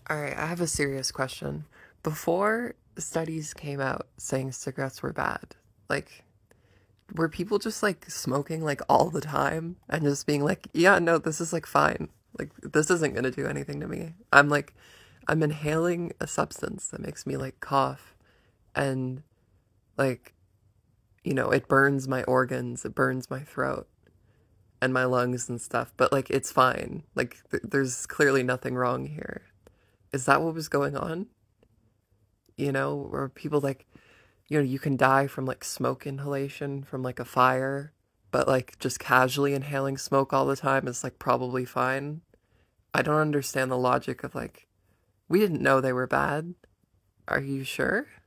All right, I have a serious question. Before studies came out saying cigarettes were bad, like, were people just like smoking like all the time and just being like, yeah, no, this is like fine. Like, this isn't gonna do anything to me. I'm inhaling a substance that makes me like cough and like, it burns my organs, it burns my throat and my lungs and stuff, but like, it's fine. Like, there's clearly nothing wrong here. Is that what was going on? Or people like, you can die from like smoke inhalation from like a fire, but like just casually inhaling smoke all the time is like probably fine. I don't understand the logic of like, we didn't know they were bad. Are you sure?